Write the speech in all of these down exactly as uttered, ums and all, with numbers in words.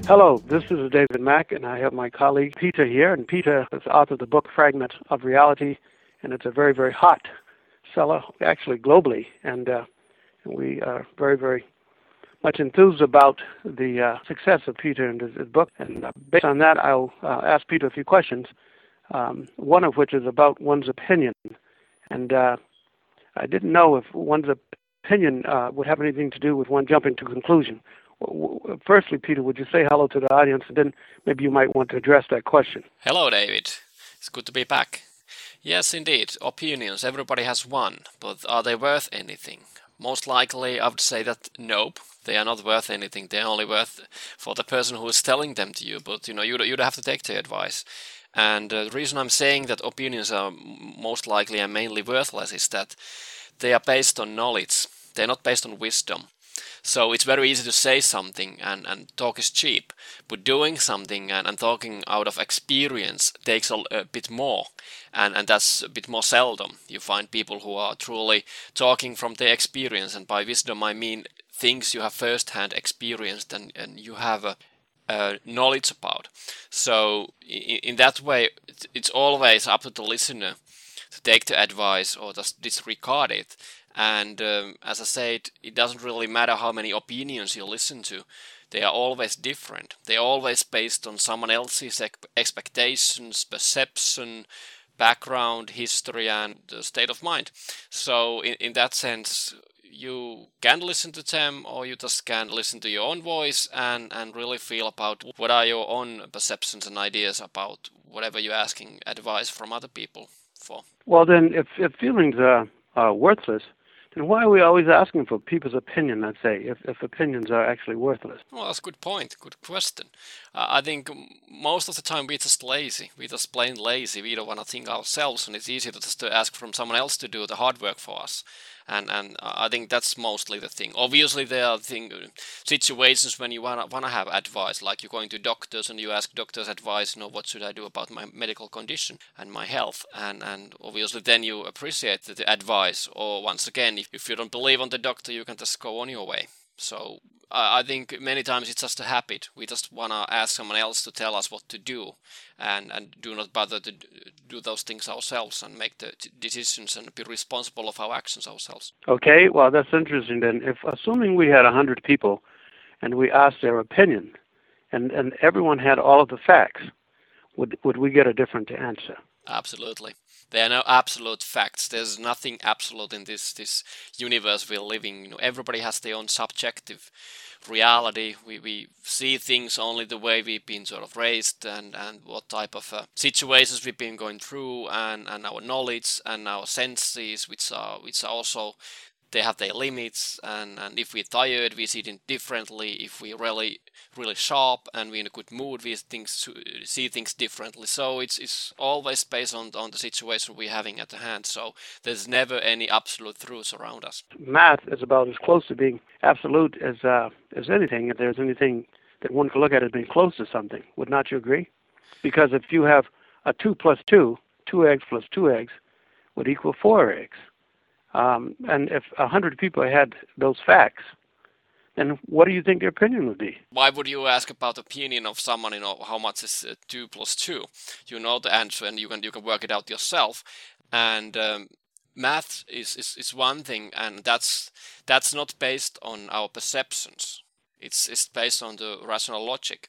Hello, this is David Mack, and I have my colleague Peter here. And Peter is the author of the book Fragment of Reality, and it's a very, very hot seller, actually globally. And uh, we are very, very much enthused about the uh, success of Peter and his, his book. And uh, based on that, I'll uh, ask Peter a few questions, um, one of which is about one's opinion. And uh, I didn't know if one's opinion uh, would have anything to do with one jumping to conclusion. Firstly, Peter, would you say hello to the audience, and then maybe you might want to address that question. Hello, David. It's good to be back. Yes, indeed, opinions. Everybody has one, but are they worth anything? Most likely, I would say that nope, they are not worth anything. They're only worth for the person who is telling them to you. But you know, you'd you'd have to take their advice. And uh, the reason I'm saying that opinions are most likely and mainly worthless is that they are based on knowledge. They're not based on wisdom. So it's very easy to say something and, and talk is cheap, but doing something and, and talking out of experience takes a, a bit more, and, and that's a bit more seldom. You find people who are truly talking from their experience, and by wisdom I mean things you have first-hand experienced and, and you have a, a knowledge about. So in, in that way, it's always up to the listener to take the advice or just disregard it. And um, as I said, it doesn't really matter how many opinions you listen to. They are always different. They are always based on someone else's expectations, perception, background, history, and uh, state of mind. So in, in that sense, you can listen to them, or you just can listen to your own voice and, and really feel about what are your own perceptions and ideas about whatever you're asking advice from other people for. Well, then, if, if feelings are, are worthless, then why are we always asking for people's opinion, let's say, if, if opinions are actually worthless? Well, that's a good point, good question. Uh, I think most of the time we're just lazy. We're just plain lazy. We don't want to think ourselves, and it's easy to just to ask from someone else to do the hard work for us. And and I think that's mostly the thing. Obviously, there are thing, situations when you wanna wanna have advice, like you're going to doctors and you ask doctors advice. You know, what should I do about my medical condition and my health? And and obviously, then you appreciate the advice. Or once again, if if you don't believe on the doctor, you can just go on your way. So I think many times it's just a habit. We just want to ask someone else to tell us what to do, and, and do not bother to do those things ourselves and make the decisions and be responsible of our actions ourselves. Okay, well, that's interesting then. If assuming we had one hundred people and we asked their opinion and, and everyone had all of the facts, would would we get a different answer? Absolutely. There are no absolute facts. There's nothing absolute in this this universe we're living. You know, everybody has their own subjective reality. We we see things only the way we've been sort of raised, and, and what type of uh, situations we've been going through, and, and our knowledge and our senses, which are which are also, they have their limits, and, and if we're tired, we see it differently. If we're really really sharp and we're in a good mood, we things, see things differently. So it's it's always based on, on the situation we're having at the hand. So there's never any absolute truths around us. Math is about as close to being absolute as uh, as anything. If there's anything that one can look at as being close to something, would not you agree? Because if you have a two plus two, two eggs plus two eggs would equal four eggs. Um, and if a hundred people had those facts, then what do you think their opinion would be? Why would you ask about the opinion of someone? You know, how much is uh, two plus two? You know the answer, and you can you can work it out yourself. And um, math is, is is one thing, and that's that's not based on our perceptions. It's it's based on the rational logic,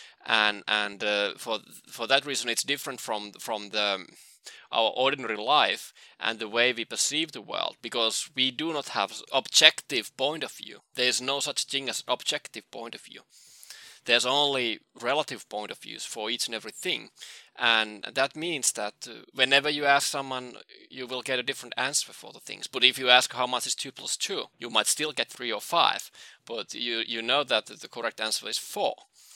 and and uh, for for that reason, it's different from from the our ordinary life and the way we perceive the world, because we do not have objective point of view. There is no such thing as objective point of view. There's only relative point of views for each and everything, and that means that uh, whenever you ask someone, you will get a different answer for the things. But if you ask how much is two plus two, you might still get three or five, but you you know that the correct answer is four.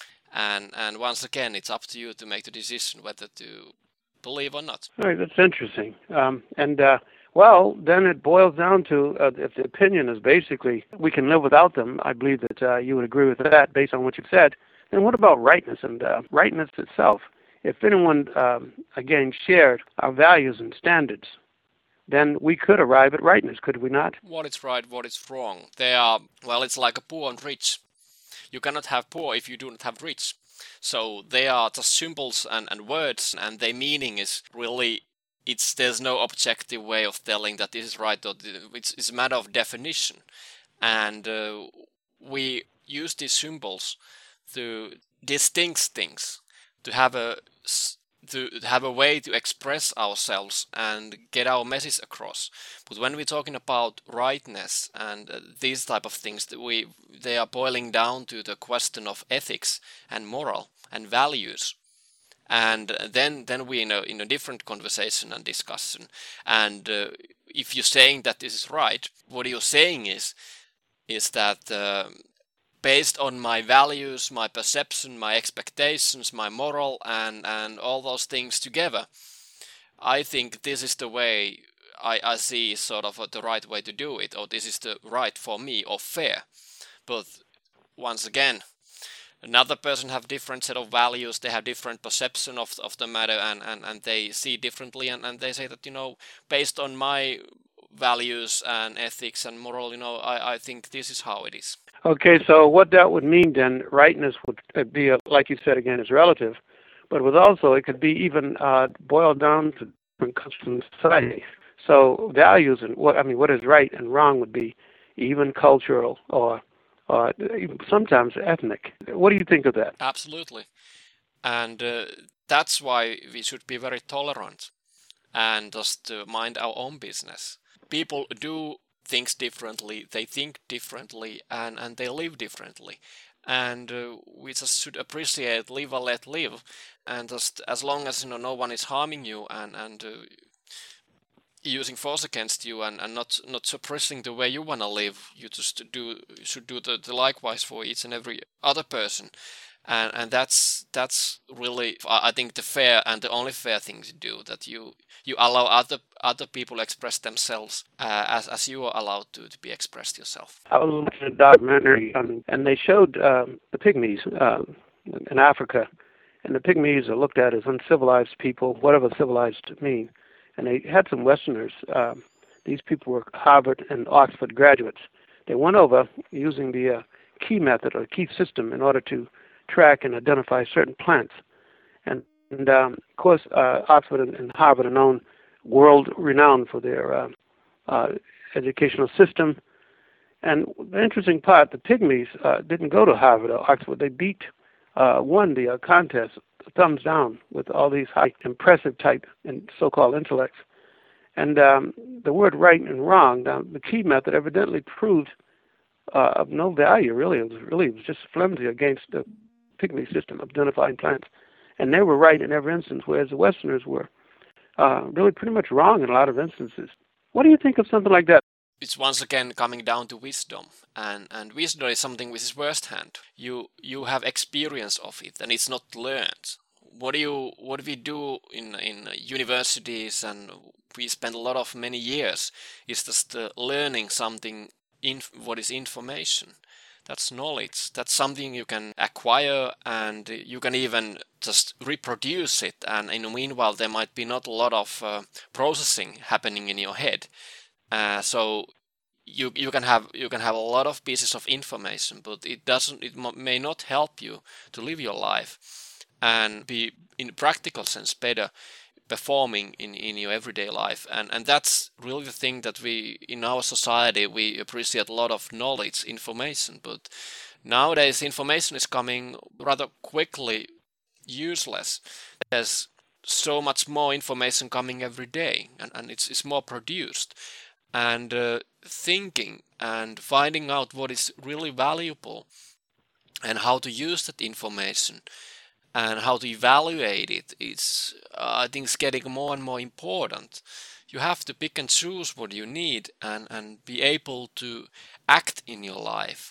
And and once again, it's up to you to make the decision whether to believe or not. All right, that's interesting. Um, and, uh, well, then it boils down to, uh, if the opinion is basically we can live without them, I believe that uh, you would agree with that based on what you've said, then what about rightness and uh, rightness itself? If anyone, um, again, shared our values and standards, then we could arrive at rightness, could we not? What is right, what is wrong? They are, well, it's like a poor and rich. you cannot have poor if you do not have rich. So they are just symbols and, and words, and their meaning is really, it's there's no objective way of telling that this is right, or it's, it's a matter of definition. And uh, we use these symbols to distinct things, to have a to have a way to express ourselves and get our message across. But when we're talking about rightness and uh, these type of things, that we they are boiling down to the question of ethics and moral and values. And then then we in a in a different conversation and discussion. And uh, if you're saying that this is right, what you're saying is is that uh, based on my values, my perception, my expectations, my moral, and, and all those things together, I think this is the way I, I see sort of the right way to do it, or this is the right for me, or fair. But once again, another person have different set of values, they have different perception of, of the matter, and, and, and they see differently, and, and they say that, you know, based on my values and ethics and moral, you know, I, I think this is how it is. Okay, so what that would mean then, rightness would be, a, like you said again, is relative, but with also it could be even uh, boiled down to different customs society. So values and what I mean, what is right and wrong would be even cultural or, or even sometimes ethnic. What do you think of that? Absolutely, and uh, that's why we should be very tolerant and just uh, mind our own business. People do things differently, they think differently, and, and they live differently. And uh, we just should appreciate, live or let live. And just as long as, you know, no one is harming you and, and uh, using force against you and, and not, not suppressing the way you want to live, you just do you should do the, the likewise for each and every other person. And and that's that's really, I think, the fair and the only fair thing to do, that you you allow other other people express themselves uh, as as you are allowed to, to be expressed yourself. I was watching a documentary um, and they showed um, the pygmies um, in Africa, and the pygmies are looked at as uncivilized people, whatever civilized mean. And they had some Westerners. Um, these people were Harvard and Oxford graduates. They went over using the uh, key method or key system in order to track and identify certain plants. And, and um, of course, uh, Oxford and, and Harvard are known, world-renowned for their uh, uh, educational system. And the interesting part, the pygmies uh, didn't go to Harvard or Oxford. They beat, uh, won the uh, contest, thumbs down, with all these high, impressive type and so-called intellects. And um, the word right and wrong, now, the key method evidently proved uh, of no value, really. It was really it was just flimsy against the pygmy system of identifying plants. And they were right in every instance, whereas the Westerners were uh, really pretty much wrong in a lot of instances. What do you think of something like that? It's once again coming down to wisdom, and, and wisdom is something which is firsthand. You you have experience of it, and it's not learned. What do you what we do in in universities, and we spend a lot of many years, is just uh, learning something in what is information. That's knowledge. That's something you can acquire, and you can even just reproduce it. And in the meanwhile, there might be not a lot of uh, processing happening in your head. Uh, so you you can have you can have a lot of pieces of information, but it doesn't it may not help you to live your life and be in practical sense better performing in, in your everyday life. And and that's really the thing that we in our society we appreciate a lot of knowledge, information, but nowadays information is coming rather quickly useless. There's so much more information coming every day, and, and it's it's more produced. And uh, thinking and finding out what is really valuable and how to use that information and how to evaluate it is, uh, I think, is getting more and more important. You have to pick and choose what you need and, and be able to act in your life,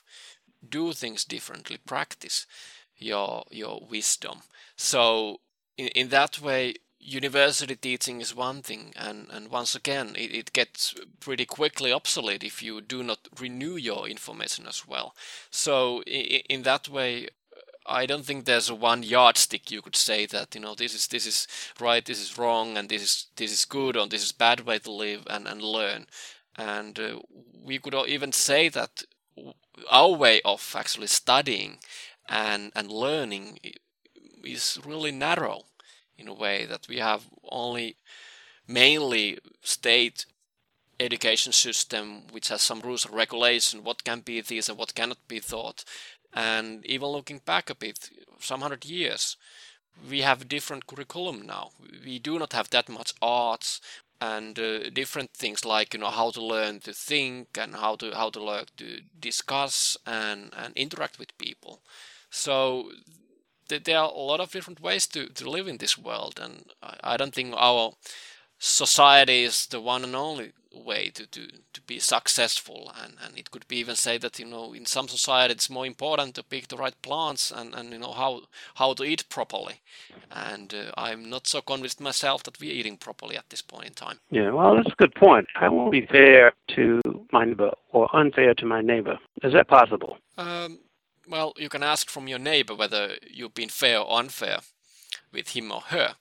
do things differently, practice your your wisdom. So in, in that way, university teaching is one thing, and, and once again, it, it gets pretty quickly obsolete if you do not renew your information as well. So in, in that way, I don't think there's a one yardstick you could say that, you know, this is this is right, this is wrong, and this is this is good, or this is bad way to live and, and learn. And uh, we could even say that our way of actually studying and, and learning is really narrow in a way that we have only mainly state education system which has some rules and regulation, what can be this and what cannot be taught. And even looking back a bit, some hundred years, we have different curriculum now. We do not have that much arts and uh, different things like, you know, how to learn to think and how to how to learn to discuss and, and interact with people. So th- there are a lot of different ways to, to live in this world, and I, I don't think our society is the one and only way to, to, to be successful, and, and it could be even say that, you know, in some society it's more important to pick the right plants and, and you know how how to eat properly, and uh, I'm not so convinced myself that we're eating properly at this point in time. Yeah, well, that's a good point. I won't be fair to my neighbor or unfair to my neighbor. Is that possible? Um, well, you can ask from your neighbor whether you've been fair or unfair with him or her,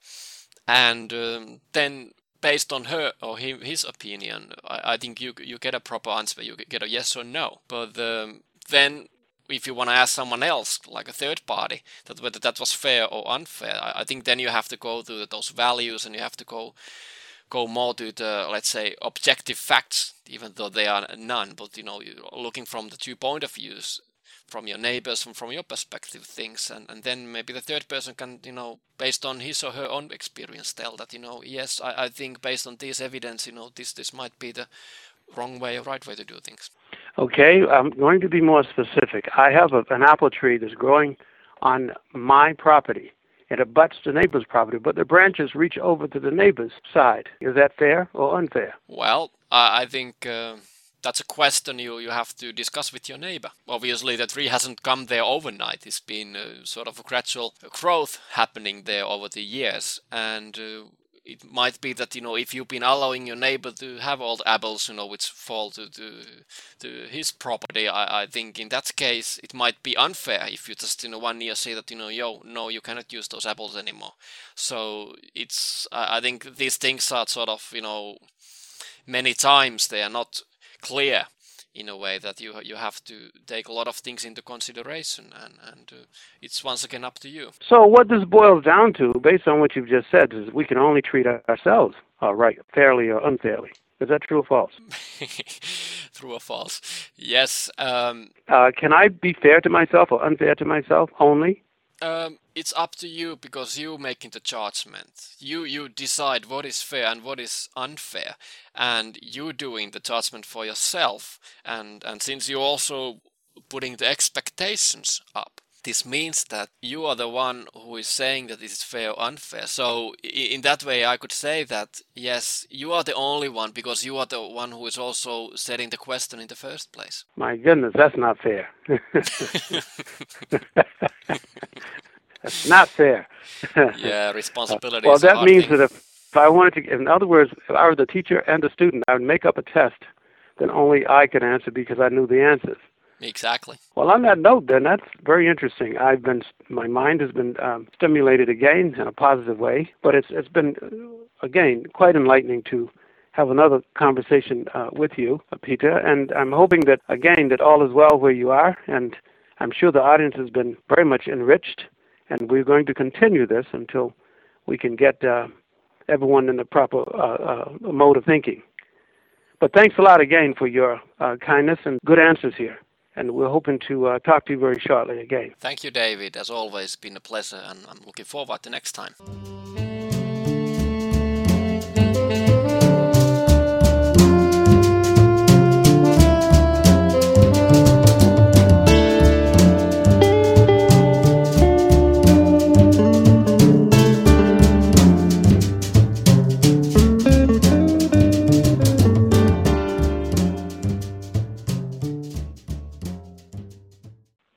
and um, then based on her or him, his opinion, I, I think you you get a proper answer. You get a yes or no. But um, then, if you want to ask someone else, like a third party, that whether that was fair or unfair, I, I think then you have to go to those values and you have to go go more to the, let's say, objective facts, even though they are none. But you know, you're looking from the two point of views, from your neighbors, from, from your perspective, things, and, and then maybe the third person can, you know, based on his or her own experience, tell that, you know, yes, I, I think based on this evidence, you know, this this might be the wrong way or right way to do things. Okay, I'm going to be more specific. I have a, an apple tree that's growing on my property. It abuts the neighbor's property, but the branches reach over to the neighbor's side. Is that fair or unfair? Well, I, I think... Uh, That's a question you, you have to discuss with your neighbor. Obviously, the tree hasn't come there overnight. It's been uh, sort of a gradual growth happening there over the years. And uh, it might be that, you know, if you've been allowing your neighbor to have all the apples, you know, which fall to to, to his property, I, I think in that case, it might be unfair if you just, you know, one year say that, you know, yo, no, you cannot use those apples anymore. So it's, I, I think these things are sort of, you know, many times they are not clear in a way that you you have to take a lot of things into consideration, and, and uh, it's once again up to you. So what this boils down to, based on what you've just said, is we can only treat ourselves uh, right, fairly or unfairly. Is that true or false? True or false? Yes. Um, uh, can I be fair to myself or unfair to myself only? Um, it's up to you, because you making the judgment. You you decide what is fair and what is unfair, and you doing the judgment for yourself. And and since you also putting the expectations up, this means that you are the one who is saying that this is fair or unfair. So in that way, I could say that yes, you are the only one, because you are the one who is also setting the question in the first place. My goodness, that's not fair. That's not fair. Yeah, responsibility. Uh, well, is a that hard means thing. that if, if I wanted to, in other words, if I were the teacher and the student, I would make up a test that only I could answer because I knew the answers. Exactly. Well, on that note, then, that's very interesting. I've been, my mind has been um, stimulated again in a positive way, but it's it's been, again, quite enlightening to have another conversation uh, with you, Peter, and I'm hoping that, again, that all is well where you are, and I'm sure the audience has been very much enriched, and we're going to continue this until we can get uh, everyone in the proper uh, uh, mode of thinking. But thanks a lot again for your uh, kindness and good answers here. And we're hoping to uh, talk to you very shortly again. Thank you, David. As always, been a pleasure, and I'm looking forward to next time.